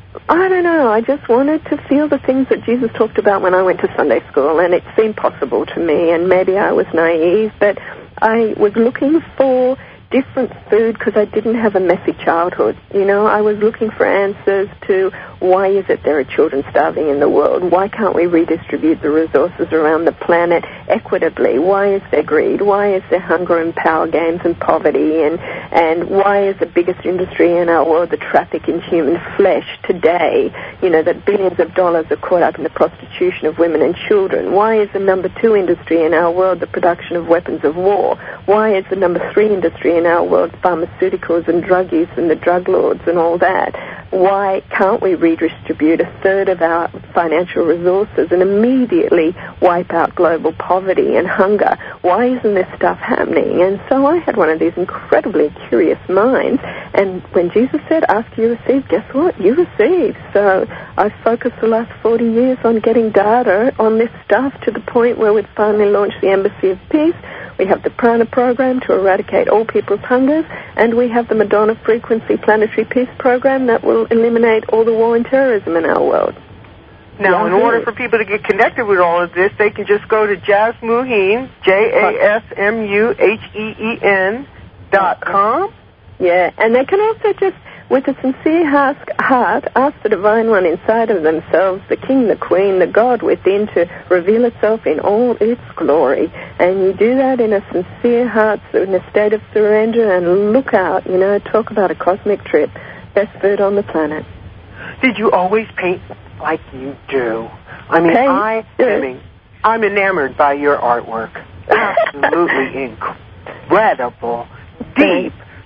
C: I don't know, I just wanted to feel the things that Jesus talked about when I went to Sunday school, and it seemed possible to me, and maybe I was naive, but I was looking for different food because I didn't have a messy childhood. You know, I was looking for answers to why is it there are children starving in the world? Why can't we redistribute the resources around the planet equitably? Why is there greed? Why is there hunger and power games and poverty? And, and why is the biggest industry in our world the traffic in human flesh today? You know, that billions of dollars are caught up in the prostitution of women and children. Why is the number two industry in our world the production of weapons of war? Why is the number three industry in our world pharmaceuticals and drug use and the drug lords and all that? Why can't we redistribute a third of our financial resources and immediately wipe out global poverty and hunger? Why isn't this stuff happening? And so I had one of these incredibly curious minds, and when Jesus said, ask, you receive, guess what? You receive. So I focused the last forty years on getting data on this stuff to the point where we've finally launched the Embassy of Peace. We have the Prana program to eradicate all people's hungers, and we have the Madonna Frequency Planetary Peace program that will eliminate all the war and terrorism in our world.
B: Now, in
C: Yahoo.
B: order for people to get connected with all of this, they can just go to Jasmuheen, J A S M U H E E N dot com.
C: Yeah, and they can also just, with a sincere heart, ask the Divine One inside of themselves, the King, the Queen, the God within, to reveal itself in all its glory. And you do that in a sincere heart, in a state of surrender, and look out, you know, talk about a cosmic trip. Best food on the planet.
B: Did you always paint like you do? I mean,
C: Paint?
B: I, I mean, I'm enamored by your artwork. Absolutely incredible, deep,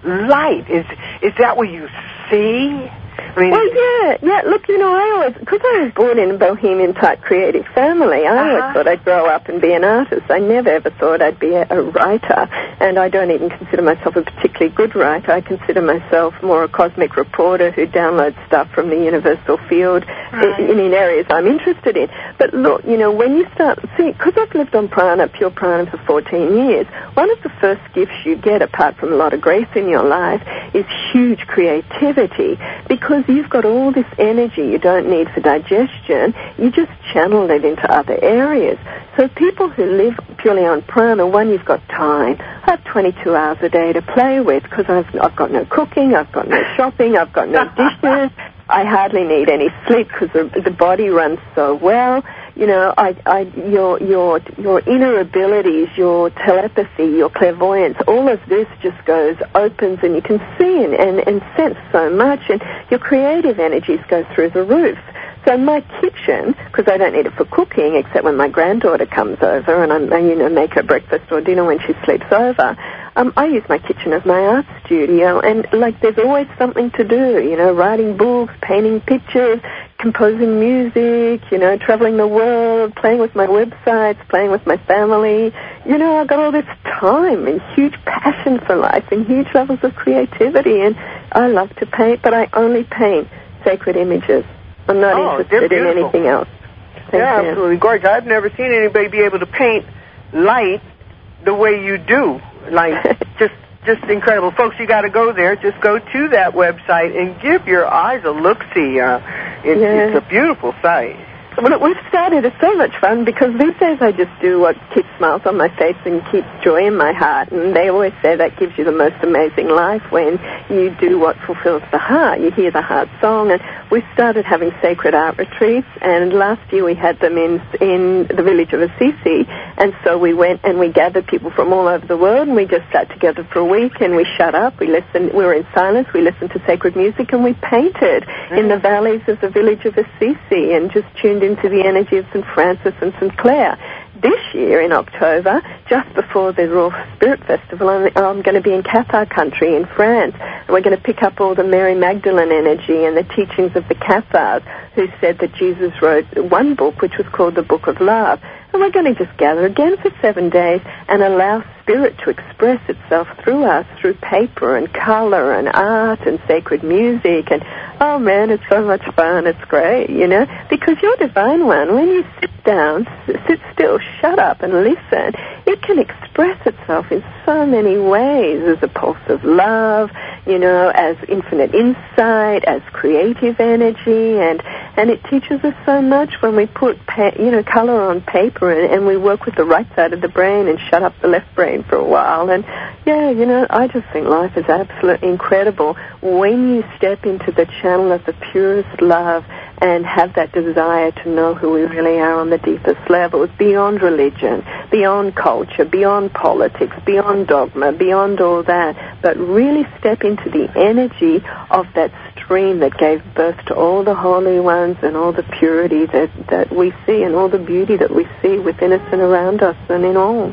B: light. Is is that what you see? I mean,
C: well, yeah, yeah. Look, you know, I always, because I was born in a bohemian-type creative family, I
B: uh-huh.
C: always thought I'd grow up and be an artist. I never ever thought I'd be a, a writer, and I don't even consider myself a particularly good writer. I consider myself more a cosmic reporter who downloads stuff from the universal field
B: right.
C: in, in areas I'm interested in. But look, you know, when you start, see, because I've lived on prana, pure prana, for fourteen years, one of the first gifts you get, apart from a lot of grace in your life, is huge creativity, because you've got all this energy you don't need for digestion. You just channel it into other areas. So people who live purely on prana, one, you've got time. I have twenty-two hours a day to play with, because I've, I've got no cooking, I've got no shopping, I've got no dishes. I hardly need any sleep because the, the body runs so well. You know, I, I, your, your, your inner abilities, your telepathy, your clairvoyance, all of this just goes, opens, and you can see and, and, and sense so much, and your creative energies go through the roof. So my kitchen, because I don't need it for cooking except when my granddaughter comes over and I, you know, make her breakfast or dinner when she sleeps over, um, I use my kitchen as my art studio, and, like, there's always something to do, you know, writing books, painting pictures, composing music, you know, traveling the world, playing with my websites, playing with my family. You know, I've got all this time and huge passion for life and huge levels of creativity, and I love to paint, but I only paint sacred images. I'm not
B: oh,
C: interested in anything else. Thank
B: yeah,
C: you.
B: absolutely gorgeous. I've never seen anybody be able to paint light the way you do. Like, just just incredible. Folks, you got to go there. Just go to that website and give your eyes a look-see. Uh, it,
C: yeah.
B: It's a beautiful site.
C: Well, we've started. It's so much fun, because these days I just do what keeps smiles on my face and keeps joy in my heart. And they always say that gives you the most amazing life, when you do what fulfills the heart. You hear the heart song. And we started having sacred art retreats. And last year we had them in in the village of Assisi. And so we went and we gathered people from all over the world, and we just sat together for a week, and we shut up. We listened. We were in silence. We listened to sacred music, and we painted mm. in the valleys of the village of Assisi, and just tuned into the energy of Saint Francis and Saint Clair. This year in October, just before the Royal Spirit Festival, I'm, I'm going to be in Cathar country in France, and we're going to pick up all the Mary Magdalene energy and the teachings of the Cathars, who said that Jesus wrote one book, which was called the Book of Love. And we're going to just gather again for seven days and allow spirit to express itself through us, through paper and color and art and sacred music. And, oh, man, it's so much fun. It's great, you know, because you're Divine One. When you sit down, sit still, shut up and listen, it can express itself in so many ways, as a pulse of love, you know, as infinite insight, as creative energy, and and it teaches us so much when we put, pa- you know, color on paper, and, and we work with the right side of the brain and shut up the left brain for a while. And, yeah, you know, I just think life is absolutely incredible when you step into the channel of the purest love and have that desire to know who we really are on the deepest levels, beyond religion, beyond culture, beyond politics, beyond dogma, beyond all that, but really step into the energy of that stream that gave birth to all the holy ones and all the purity that, that we see, and all the beauty that we see within us and around us and in all.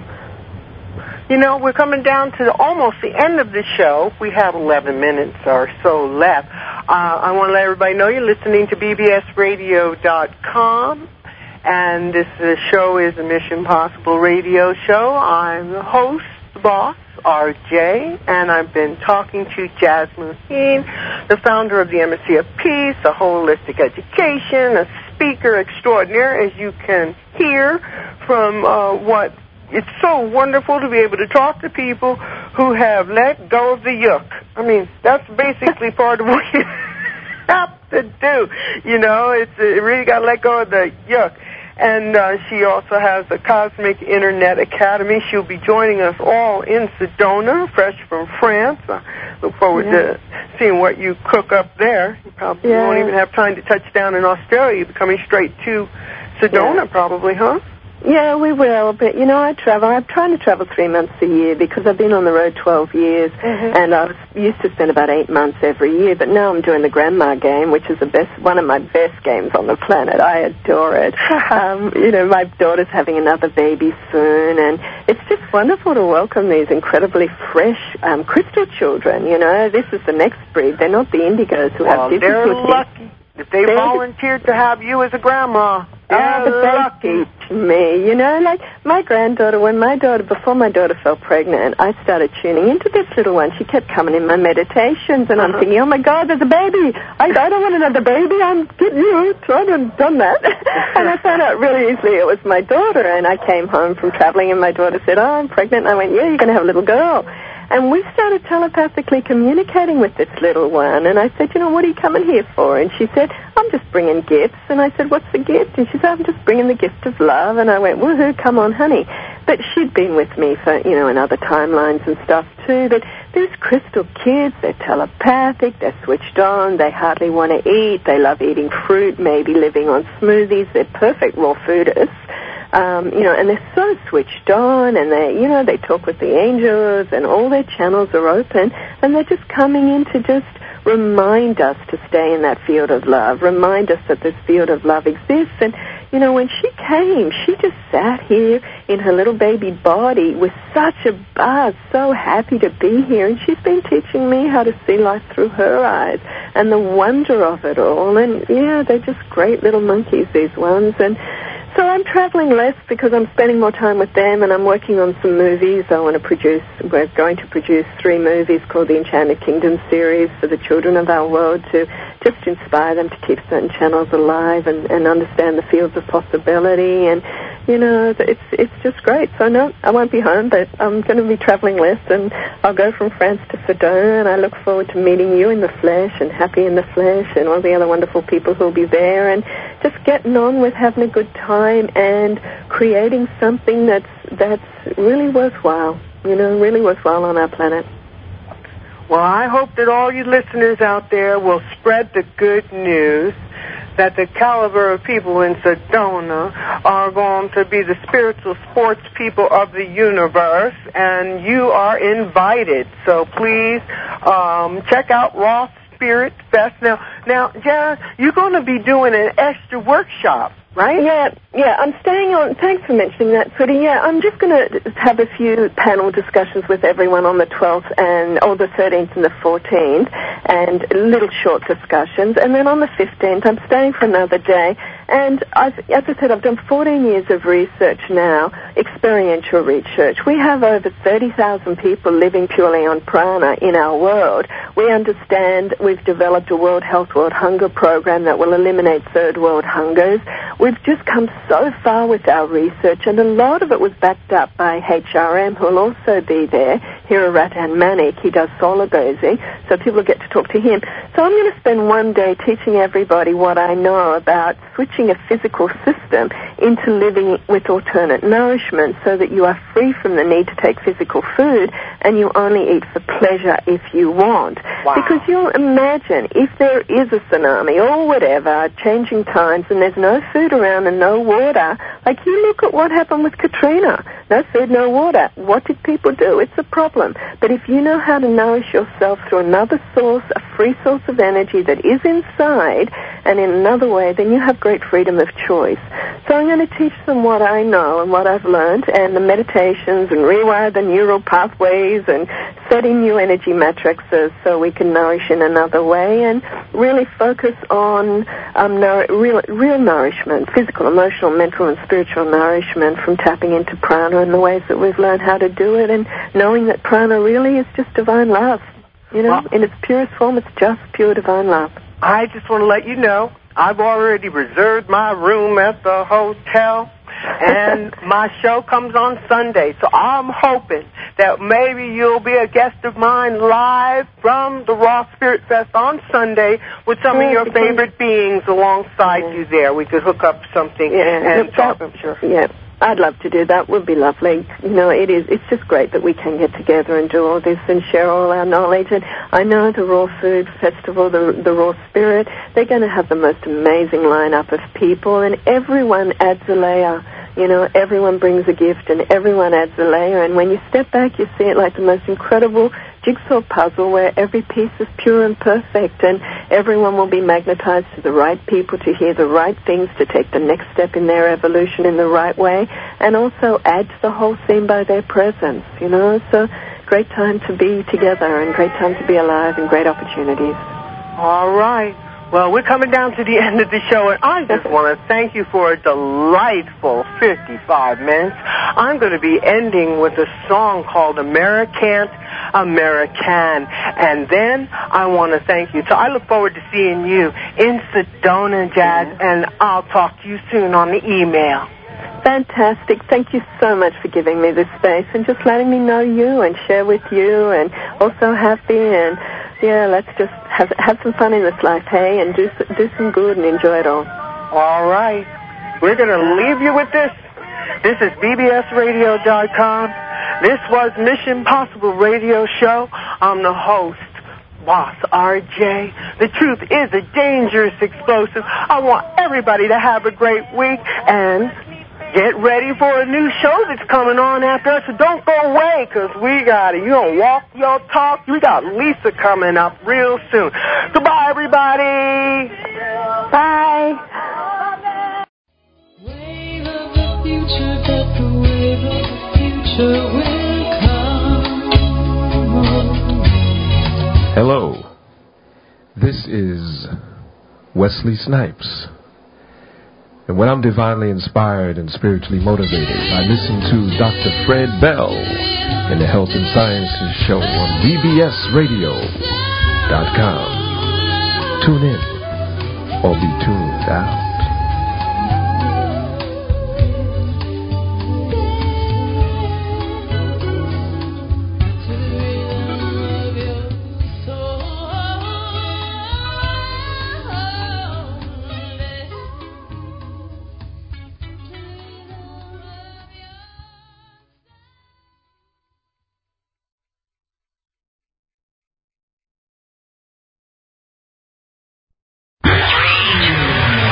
B: You know, we're coming down to the, almost the end of the show. We have eleven minutes or so left. Uh, I want to let everybody know you're listening to B B S radio dot com, and this uh, show is a Mission Possible radio show. I'm the host, the boss, R J, and I've been talking to Jasmine Heen, the founder of the Embassy of Peace, a holistic education, a speaker extraordinaire, as you can hear from uh, what it's so wonderful to be able to talk to people who have let go of the yuck. I mean, that's basically part of what you have to do. You know, it's it really got to let go of the yuck. And uh, she also has the Cosmic Internet Academy. She'll be joining us all in Sedona, fresh from France. I look forward yeah. to seeing what you cook up there. You probably
C: yeah.
B: won't even have time to touch down in Australia. You'll be coming straight to Sedona,
C: yeah.
B: probably, huh?
C: Yeah, we will. But, you know, I travel. I'm trying to travel three months a year because I've been on the road twelve years, mm-hmm. and I was used to spend about eight months every year. But now I'm doing the grandma game, which is the best, one of my best games on the planet. I adore it. um, you know, my daughter's having another baby soon, and it's just wonderful to welcome these incredibly fresh um, crystal children. You know, this is the next breed. They're not the indigos who
B: well,
C: have difficulty.
B: They're lucky. If they they're volunteered to have you as a grandma, they're
C: oh,
B: lucky.
C: Me, you know, like my granddaughter, when my daughter, before my daughter fell pregnant, I started tuning into this little one. She kept coming in my meditations, and I'm uh-huh. thinking, oh my God, there's a baby. I, I don't want another baby. I'm getting you. I haven't done that. And I found out really easily it was my daughter, and I came home from traveling, and my daughter said, oh, I'm pregnant. And I went, yeah, you're going to have a little girl. And we started telepathically communicating with this little one. And I said, you know, what are you coming here for? And she said, I'm just bringing gifts. And I said, what's the gift? And she said, I'm just bringing the gift of love. And I went, woohoo, come on, honey. But she'd been with me for, you know, in other timelines and stuff too. But these crystal kids, they're telepathic, they're switched on, they hardly want to eat, they love eating fruit, maybe living on smoothies, they're perfect raw foodists. Um, you know, and they're so switched on, and they, you know, they talk with the angels, and all their channels are open, and they're just coming in to just remind us to stay in that field of love, remind us that this field of love exists. And, you know, when she came, she just sat here in her little baby body with such a buzz, so happy to be here, and she's been teaching me how to see life through her eyes and the wonder of it all. And, yeah, they're just great little monkeys, these ones. And so I'm traveling less because I'm spending more time with them, and I'm working on some movies. I want to produce, we're going to produce three movies called the Enchanted Kingdom series for the children of our world to just inspire them to keep certain channels alive and, and understand the fields of possibility. And, you know, it's it's just great. So, no, I won't be home, but I'm going to be traveling less, and I'll go from France to Sedona, and I look forward to meeting you in the flesh and Happy in the flesh and all the other wonderful people who will be there, and just getting on with having a good time and creating something that's that's really worthwhile, you know, really worthwhile on our planet.
B: Well, I hope that all you listeners out there will spread the good news that the caliber of people in Sedona are going to be the spiritual sports people of the universe, and you are invited. So please um, check out Raw Spirit Fest. Now, now, Jazz, you're going to be doing an extra workshop, right?
C: Yeah, yeah, I'm staying on, thanks for mentioning that, Sooty. Yeah, I'm just going to have a few panel discussions with everyone on the twelfth and, or the thirteenth and the fourteenth, and little short discussions. And then on the fifteenth, I'm staying for another day. And I've, as I said, I've done fourteen years of research now, experiential research. We have over thirty thousand people living purely on prana in our world. We understand we've developed a World Health, World Hunger program that will eliminate third world hungers. We've just come so far with our research, and a lot of it was backed up by H R M, who will also be there, Hira Ratan Manik. He does solar gazing, so people get to talk to him. So I'm going to spend one day teaching everybody what I know about switching a physical system into living with alternate nourishment so that you are free from the need to take physical food and you only eat for pleasure if you want.
B: Wow.
C: Because you'll imagine if there is a tsunami or whatever, changing times, and there's no food around and no water, like you look at what happened with Katrina. No food, no water. What did people do? It's a problem. But if you know how to nourish yourself through another source, a free source of energy that is inside, and in another way, then you have great freedom of choice. So I'm going to teach them what I know and what I've learned, and the meditations, and rewire the neural pathways, and set in new energy matrices so we can nourish in another way, and really focus on um, nour- real, real nourishment, physical, emotional, mental, and spiritual nourishment from tapping into prana and the ways that we've learned how to do it, and knowing that prana really is just divine love. You know, well, in its purest form, it's just pure divine love.
B: I just want to let you know, I've already reserved my room at the hotel, and my show comes on Sunday. So I'm hoping that maybe you'll be a guest of mine live from the Raw Spirit Fest on Sunday with some
C: yeah,
B: of your favorite beings alongside yeah. you there. We could hook up something
C: yeah.
B: and talk, I'm sure.
C: Yeah. I'd love to do that. Would be lovely. You know, it is. It's just great that we can get together and do all this and share all our knowledge. And I know the Raw Food Festival, the the Raw Spirit, they're going to have the most amazing lineup of people, and everyone adds a layer You know, everyone brings a gift and everyone adds a layer, and when you step back, you see it like the most incredible jigsaw puzzle where every piece is pure and perfect, and everyone will be magnetized to the right people to hear the right things, to take the next step in their evolution in the right way, and also add to the whole scene by their presence, you know. So great time to be together and great time to be alive and great opportunities.
B: All right. Well, we're coming down to the end of the show, and I just want to thank you for a delightful fifty-five minutes. I'm going to be ending with a song called American American, and then I want to thank you. So I look forward to seeing you in Sedona, Jazz, and I'll talk to you soon on the email.
C: Fantastic. Thank you so much for giving me this space and just letting me know you and share with you, and also happy, and yeah, let's just have have some fun in this life, hey, and do do some good and enjoy it all.
B: All right. We're going to leave you with this. This is B B S radio dot com. This was Mission Possible Radio Show. I'm the host, Boss R J. The truth is a dangerous explosive. I want everybody to have a great week, and get ready for a new show that's coming on after us. So don't go away, because we got it. You don't walk, you'll talk. We got Lisa coming up real soon. Goodbye, everybody.
C: Bye.
A: Wave of the future, but the wave of the future will come.
E: Hello. This is Wesley Snipes. And when I'm divinely inspired and spiritually motivated, I listen to Doctor Fred Bell in the Health and Sciences Show on B B S radio dot com. Tune in or be tuned out.